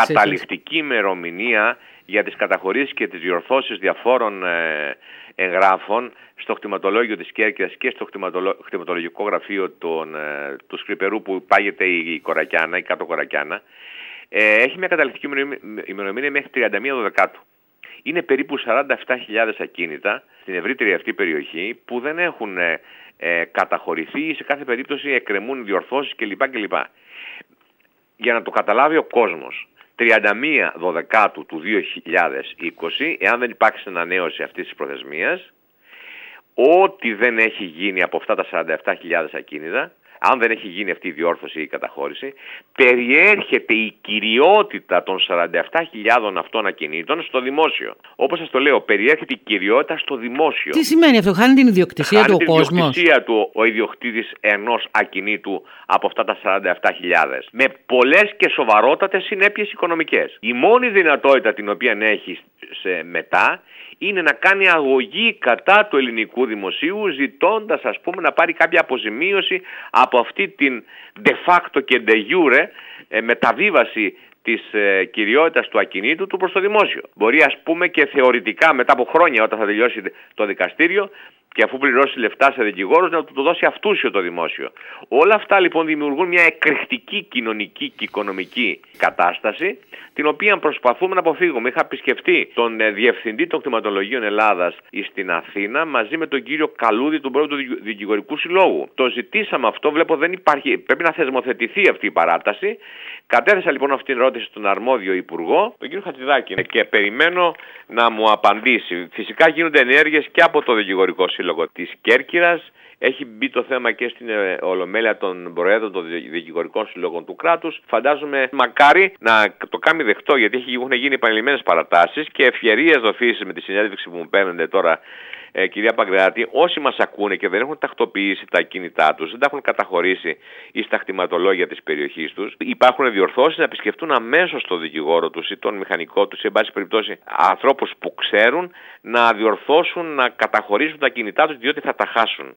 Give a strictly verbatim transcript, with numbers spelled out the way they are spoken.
καταληκτική ημερομηνία για τις καταχωρήσεις και τις διορθώσεις διαφόρων ε, εγγράφων στο κτηματολόγιο της Κέρκυρας και στο κτηματολογικό γραφείο των, ε, του Σκρυπερού που πάγεται η, η Κορακιάνα, η Κάτω Κορακιάνα, ε, έχει μια καταληκτική ημερομηνία μέχρι τριάντα μία Δωδεκάτου. Είναι περίπου σαράντα επτά χιλιάδες ακίνητα στην ευρύτερη αυτή περιοχή που δεν έχουν ε, ε, καταχωρηθεί ή σε κάθε περίπτωση εκκρεμούν διορθώσεις κλπ. κλπ. Για να το καταλάβει ο κόσμος, τριάντα μία Δωδεκάτου του δύο χιλιάδες είκοσι, εάν δεν υπάρξει ανανέωση αυτής της προθεσμίας, ό,τι δεν έχει γίνει από αυτά τα σαράντα επτά χιλιάδες ακίνητα, αν δεν έχει γίνει αυτή η διόρθωση ή η καταχώρηση, περιέρχεται η κυριότητα των σαράντα επτά χιλιάδων αυτών ακινήτων στο δημόσιο. Όπως σας το λέω, περιέρχεται η κυριότητα στο δημόσιο. Τι σημαίνει αυτό, χάνει την ιδιοκτησία χάνει του ο κόσμος? Χάνει την ιδιοκτησία του ο ιδιοκτήτης ενός ακινήτου από αυτά τα σαράντα επτά χιλιάδες. Με πολλές και σοβαρότατες συνέπειες οικονομικές. Η μόνη δυνατότητα την οποία έχει σε μετά είναι να κάνει αγωγή κατά του ελληνικού δημοσίου, ζητώντας, ας πούμε, να πάρει κάποια αποζημίωση από αυτή την de facto και de jure ε, μεταβίβαση της ε, κυριότητας του ακινήτου του προς το δημόσιο. Μπορεί, ας πούμε, και θεωρητικά μετά από χρόνια, όταν θα τελειώσει το δικαστήριο και αφού πληρώσει λεφτά σε δικηγόρους, να του το δώσει αυτούσιο το δημόσιο. Όλα αυτά λοιπόν δημιουργούν μια εκρηκτική κοινωνική και οικονομική κατάσταση, την οποία προσπαθούμε να αποφύγουμε. Είχα επισκεφτεί τον ε, Διευθυντή των Κτηματολογίων Ελλάδας στην Αθήνα μαζί με τον κύριο Καλούδη του Πρώτου Δικηγορικού Συλλόγου. Το ζητήσαμε αυτό, βλέπω δεν υπάρχει, πρέπει να θεσμοθετηθεί αυτή η παράταση. Κατέθεσα λοιπόν αυτή την ερώτηση στον αρμόδιο υπουργό, τον κύριο Χατζηδάκη, και περιμένω να μου απαντήσει. Φυσικά γίνονται ενέργειες και από το Δικηγορικό Σύλλογο της Κέρκυρας. Έχει μπει το θέμα και στην ε, Ολομέλεια των Προέδρων των Δικηγορικών Συλλόγων του κράτους. Φαντάζομαι μακάρι να το κάνει δεκτό, γιατί έχουν γίνει επανειλημμένες παρατάσεις και ευκαιρίες δοθήσεις με τη συνέντευξη που μου παίρνετε τώρα, ε, κυρία Παγκράτη. Όσοι μας ακούνε και δεν έχουν τακτοποιήσει τα ακίνητά τους, δεν τα έχουν καταχωρήσει ή στα κτηματολόγια της περιοχής τους, υπάρχουν διορθώσεις, να επισκεφτούν αμέσως τον δικηγόρο τους ή τον μηχανικό τους, ή εν πάση περιπτώσει ανθρώπους που ξέρουν, να διορθώσουν, να καταχωρήσουν τα ακίνητά τους, διότι θα τα χάσουν.